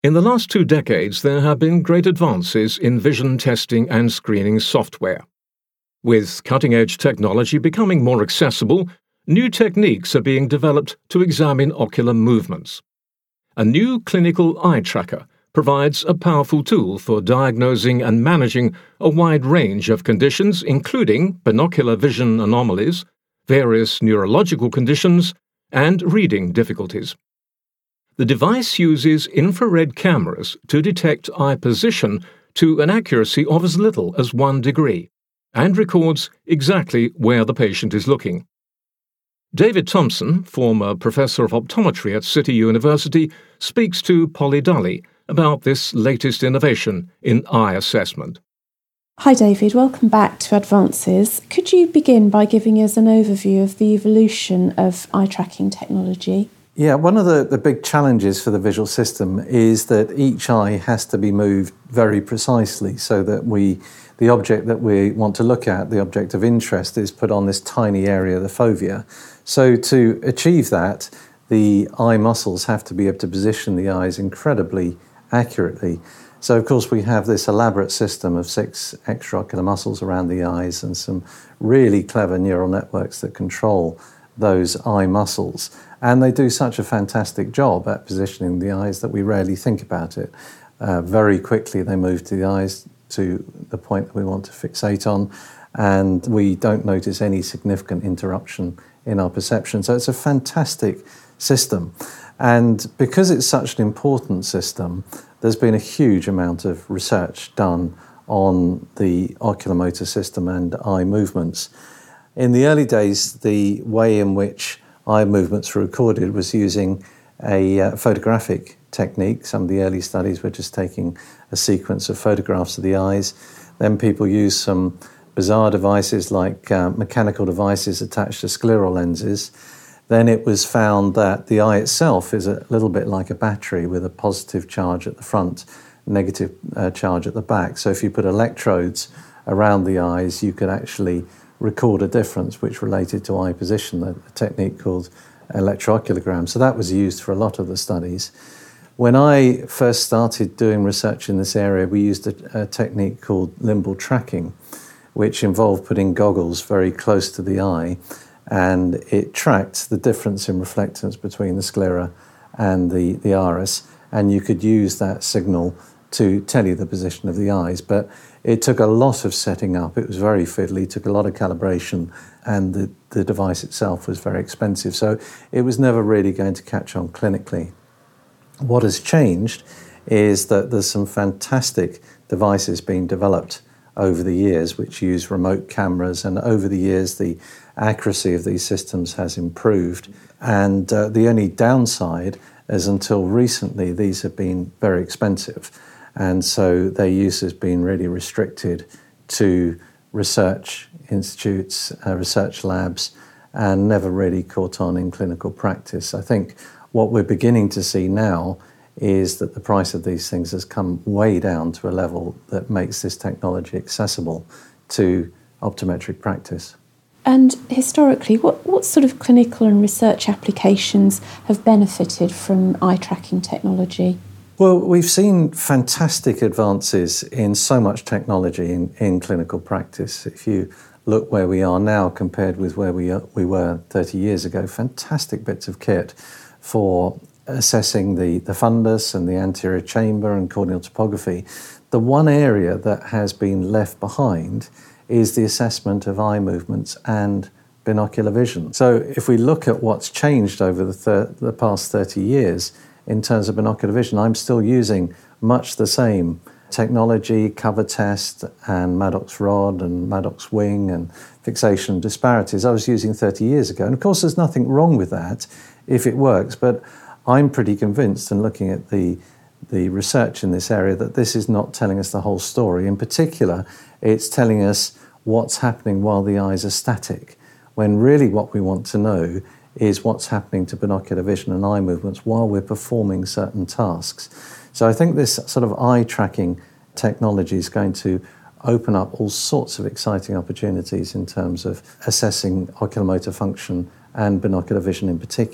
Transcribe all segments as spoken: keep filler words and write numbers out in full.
In the last two decades, there have been great advances in vision testing and screening software. With cutting-edge technology becoming more accessible, new techniques are being developed to examine ocular movements. A new clinical eye tracker provides a powerful tool for diagnosing and managing a wide range of conditions, including binocular vision anomalies, various neurological conditions, and reading difficulties. The device uses infrared cameras to detect eye position to an accuracy of as little as one degree and records exactly where the patient is looking. David Thompson, former professor of optometry at City University, speaks to Polly Dully about this latest innovation in eye assessment. Hi David, welcome back to Advances. Could you begin by giving us an overview of the evolution of eye tracking technology? Yeah, one of the, the big challenges for the visual system is that each eye has to be moved very precisely so that we, the object that we want to look at, the object of interest, is put on this tiny area, the fovea. So to achieve that, the eye muscles have to be able to position the eyes incredibly accurately. So of course we have this elaborate system of six extraocular muscles around the eyes and some really clever neural networks that control those eye muscles. And they do such a fantastic job at positioning the eyes that we rarely think about it. Uh, very quickly they move to the eyes to the point that we want to fixate on, and we don't notice any significant interruption in our perception. So it's a fantastic system. And because it's such an important system, there's been a huge amount of research done on the oculomotor system and eye movements. In the early days, the way in which eye movements were recorded was using a uh, photographic technique. Some of the early studies were just taking a sequence of photographs of the eyes. Then people used some bizarre devices like uh, mechanical devices attached to scleral lenses. Then it was found that the eye itself is a little bit like a battery with a positive charge at the front, negative uh, charge at the back. So if you put electrodes around the eyes, you could actually record a difference which related to eye position, a technique called electrooculogram. So that was used for a lot of the studies. When I first started doing research in this area, we used a, a technique called limbal tracking, which involved putting goggles very close to the eye, and it tracked the difference in reflectance between the sclera and the, the iris, and you could use that signal to tell you the position of the eyes. But it took a lot of setting up. It was very fiddly, took a lot of calibration, and the, the device itself was very expensive. So it was never really going to catch on clinically. What has changed is that there's some fantastic devices being developed over the years which use remote cameras, and over the years the accuracy of these systems has improved. And uh, the only downside is until recently these have been very expensive. And so their use has been really restricted to research institutes, uh, research labs, and never really caught on in clinical practice. I think what we're beginning to see now is that the price of these things has come way down to a level that makes this technology accessible to optometric practice. And historically, what, what sort of clinical and research applications have benefited from eye tracking technology? Well, we've seen fantastic advances in so much technology in, in clinical practice. If you look where we are now compared with where we, are, we were thirty years ago, fantastic bits of kit for assessing the, the fundus and the anterior chamber and corneal topography. The one area that has been left behind is the assessment of eye movements and binocular vision. So if we look at what's changed over the, thir- the past thirty years, in terms of binocular vision, I'm still using much the same technology, cover test and Maddox rod and Maddox wing and fixation disparities I was using thirty years ago. And of course there's nothing wrong with that if it works, but I'm pretty convinced, and looking at the, the research in this area, that this is not telling us the whole story. In particular, it's telling us what's happening while the eyes are static, when really what we want to know is what's happening to binocular vision and eye movements while we're performing certain tasks. So I think this sort of eye tracking technology is going to open up all sorts of exciting opportunities in terms of assessing oculomotor function and binocular vision in particular.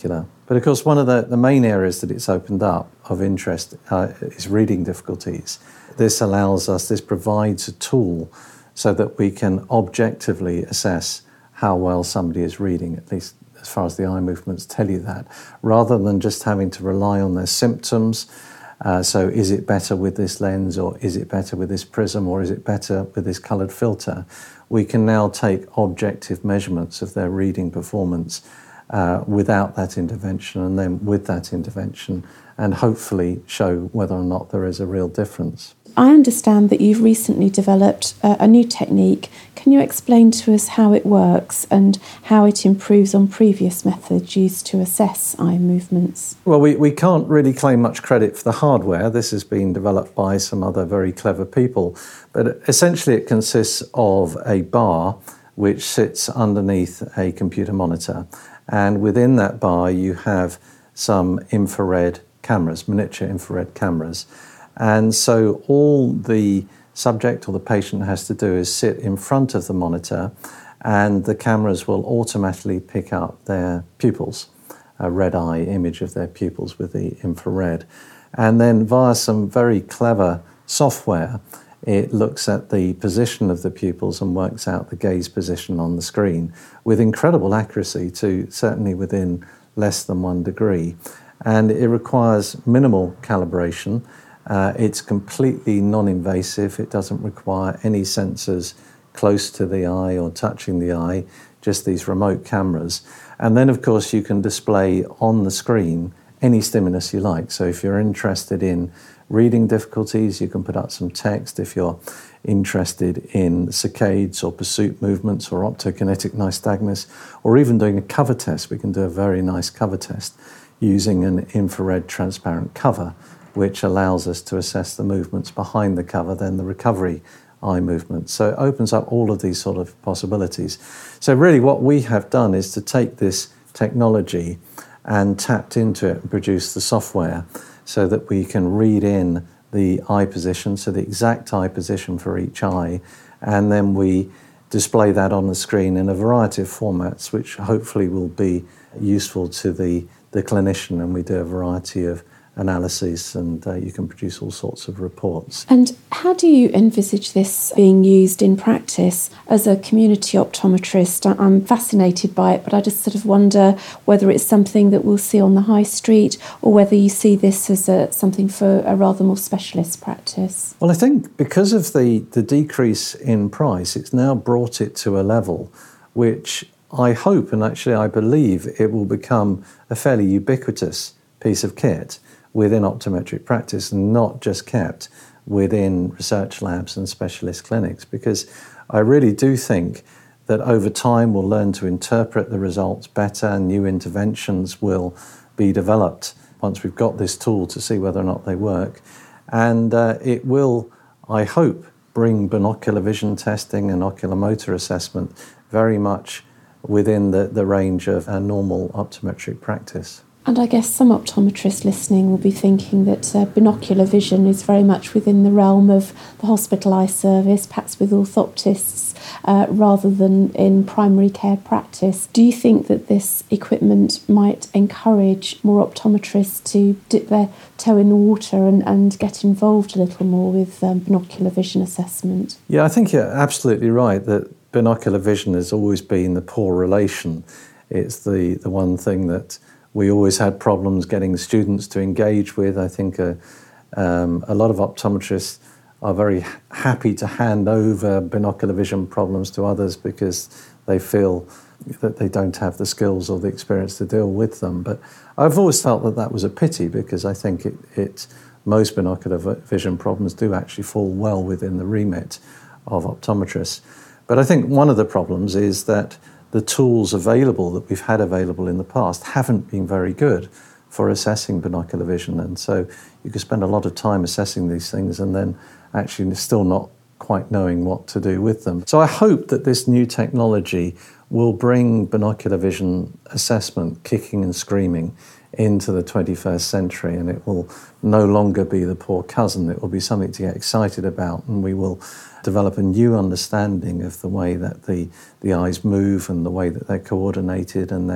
But of course, one of the, the main areas that it's opened up of interest uh, is reading difficulties. This allows us, this provides a tool so that we can objectively assess how well somebody is reading, at least as far as the eye movements tell you that, rather than just having to rely on their symptoms. Uh, so is it better with this lens, or is it better with this prism, or is it better with this coloured filter? We can now take objective measurements of their reading performance uh, without that intervention, and then with that intervention, and hopefully show whether or not there is a real difference. I understand that you've recently developed uh, a new technique. Can you explain to us how it works and how it improves on previous methods used to assess eye movements? Well, we, we can't really claim much credit for the hardware. This has been developed by some other very clever people. But essentially it consists of a bar which sits underneath a computer monitor. And within that bar you have some infrared cameras, miniature infrared cameras. And so all the subject or the patient has to do is sit in front of the monitor, and the cameras will automatically pick up their pupils, a red eye image of their pupils with the infrared. And then via some very clever software, it looks at the position of the pupils and works out the gaze position on the screen with incredible accuracy, to certainly within less than one degree. And it requires minimal calibration. Uh, it's completely non-invasive. It doesn't require any sensors close to the eye or touching the eye, just these remote cameras. And then, of course, you can display on the screen any stimulus you like. So if you're interested in reading difficulties, you can put up some text. If you're interested in saccades or pursuit movements or optokinetic nystagmus, or even doing a cover test, we can do a very nice cover test using an infrared transparent cover, which allows us to assess the movements behind the cover, then the recovery eye movement. So it opens up all of these sort of possibilities. So really what we have done is to take this technology and tapped into it and produce the software so that we can read in the eye position, so the exact eye position for each eye, and then we display that on the screen in a variety of formats, which hopefully will be useful to the, the clinician, and we do a variety of analyses, and uh, you can produce all sorts of reports. And how do you envisage this being used in practice? As a community optometrist, I'm fascinated by it, but I just sort of wonder whether it's something that we'll see on the high street, or whether you see this as a, something for a rather more specialist practice. Well, I think because of the, the decrease in price, it's now brought it to a level which I hope, and actually I believe, it will become a fairly ubiquitous piece of kit within optometric practice, and not just kept within research labs and specialist clinics, because I really do think that over time we'll learn to interpret the results better, new interventions will be developed once we've got this tool to see whether or not they work, and uh, it will, I hope, bring binocular vision testing and oculomotor assessment very much within the, the range of a normal optometric practice. And I guess some optometrists listening will be thinking that uh, binocular vision is very much within the realm of the hospital eye service, perhaps with orthoptists, uh, rather than in primary care practice. Do you think that this equipment might encourage more optometrists to dip their toe in the water and, and get involved a little more with um, binocular vision assessment? Yeah, I think you're absolutely right that binocular vision has always been the poor relation. It's the, the one thing that we always had problems getting students to engage with. I think uh, um, a lot of optometrists are very happy to hand over binocular vision problems to others because they feel that they don't have the skills or the experience to deal with them. But I've always felt that that was a pity, because I think it, it most binocular vision problems do actually fall well within the remit of optometrists. But I think one of the problems is that the tools available that we've had available in the past haven't been very good for assessing binocular vision. And so you can spend a lot of time assessing these things and then actually still not quite knowing what to do with them. So I hope that this new technology will bring binocular vision assessment kicking and screaming into the twenty-first century, and it will no longer be the poor cousin. It will be something to get excited about, and we will develop a new understanding of the way that the, the eyes move and the way that they're coordinated, and then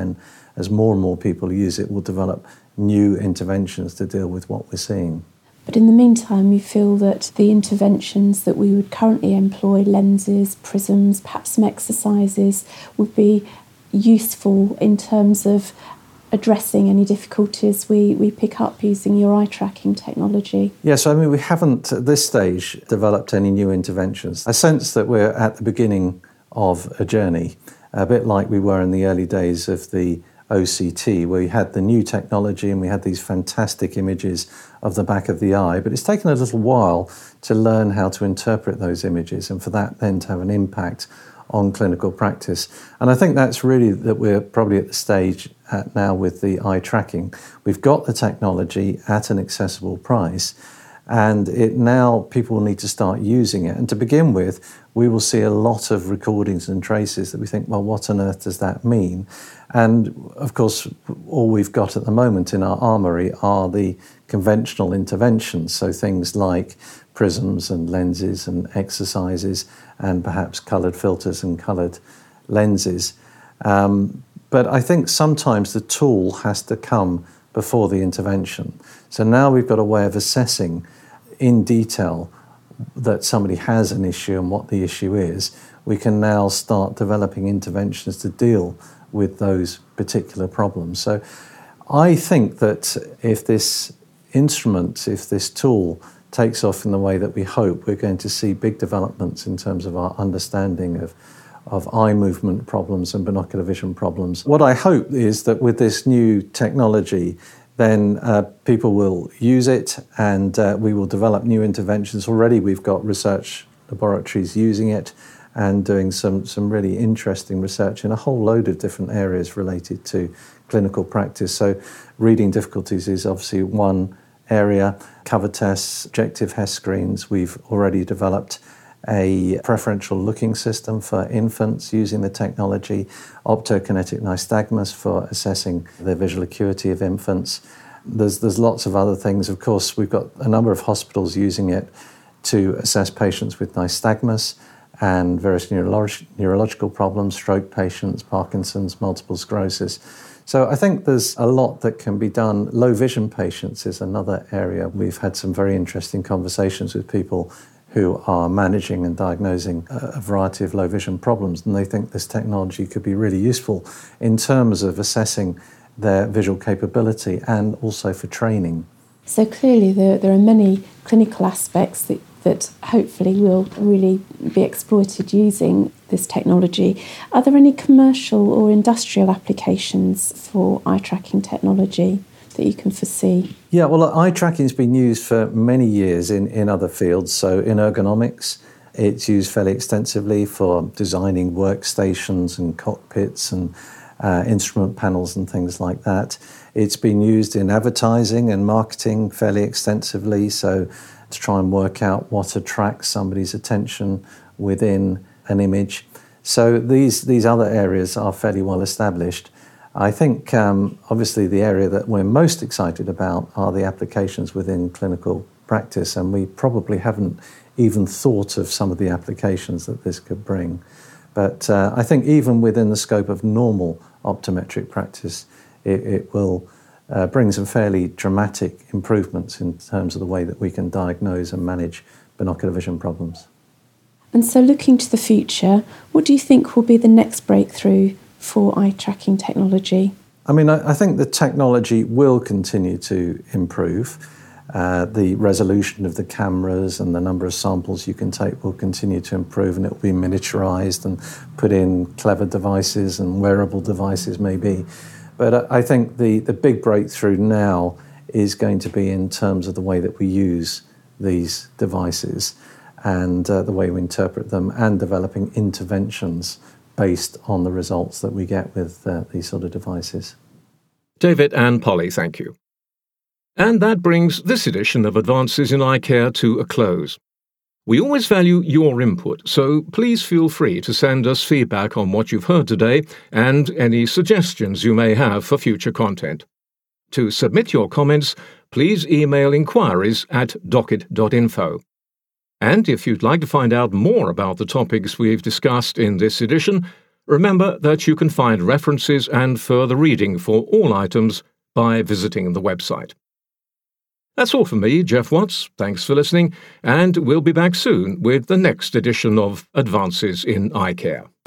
as more and more people use it, we'll develop new interventions to deal with what we're seeing. But in the meantime, you feel that the interventions that we would currently employ, lenses, prisms, perhaps some exercises, would be useful in terms of addressing any difficulties we, we pick up using your eye tracking technology? Yes, I mean, we haven't at this stage developed any new interventions. I sense that we're at the beginning of a journey, a bit like we were in the early days of the O C T, where we had the new technology and we had these fantastic images of the back of the eye, but it's taken a little while to learn how to interpret those images and for that then to have an impact on clinical practice. And I think that's really that we're probably at the stage at now with the eye tracking. We've got the technology at an accessible price, and it now people will need to start using it. And to begin with, we will see a lot of recordings and traces that we think, well, what on earth does that mean? And of course, all we've got at the moment in our armoury are the conventional interventions, so things like prisms and lenses and exercises and perhaps coloured filters and coloured lenses. Um, but I think sometimes the tool has to come before the intervention. So now we've got a way of assessing in detail that somebody has an issue and what the issue is. We can now start developing interventions to deal with those particular problems. So I think that if this instrument, if this tool takes off in the way that we hope, we're going to see big developments in terms of our understanding of, of eye movement problems and binocular vision problems. What I hope is that with this new technology, then uh, people will use it and uh, we will develop new interventions. Already we've got research laboratories using it and doing some, some really interesting research in a whole load of different areas related to clinical practice. So reading difficulties is obviously one area. Cover tests, objective Hess screens. We've already developed a preferential looking system for infants using the technology, optokinetic nystagmus for assessing the visual acuity of infants. There's, there's lots of other things. Of course, we've got a number of hospitals using it to assess patients with nystagmus and various neurolog- neurological problems, stroke patients, Parkinson's, multiple sclerosis. So I think there's a lot that can be done. Low vision patients is another area. We've had some very interesting conversations with people who are managing and diagnosing a variety of low vision problems, and they think this technology could be really useful in terms of assessing their visual capability and also for training. So clearly there, there are many clinical aspects that, that hopefully will really be exploited using this technology. Are there any commercial or industrial applications for eye tracking technology that you can foresee? Yeah, well, eye tracking has been used for many years in, in other fields. So in ergonomics, it's used fairly extensively for designing workstations and cockpits and uh, instrument panels and things like that. It's been used in advertising and marketing fairly extensively, so to try and work out what attracts somebody's attention within an image. So these, these other areas are fairly well established. I think um, obviously the area that we're most excited about are the applications within clinical practice, and we probably haven't even thought of some of the applications that this could bring. But uh, I think even within the scope of normal optometric practice, it, it will uh, bring some fairly dramatic improvements in terms of the way that we can diagnose and manage binocular vision problems. And so looking to the future, what do you think will be the next breakthrough for eye tracking technology? I mean, I, I think the technology will continue to improve. Uh, the resolution of the cameras and the number of samples you can take will continue to improve, and it will be miniaturized and put in clever devices and wearable devices maybe. But I think the, the big breakthrough now is going to be in terms of the way that we use these devices and uh, the way we interpret them, and developing interventions based on the results that we get with uh, these sort of devices. David and Polly, thank you. And that brings this edition of Advances in Eye Care to a close. We always value your input, so please feel free to send us feedback on what you've heard today and any suggestions you may have for future content. To submit your comments, please email inquiries at docket dot info. And if you'd like to find out more about the topics we've discussed in this edition, Remember that you can find references and further reading for all items by visiting the website. That's all from me, Jeff Watts. Thanks for listening, and we'll be back soon with the next edition of Advances in Eye Care.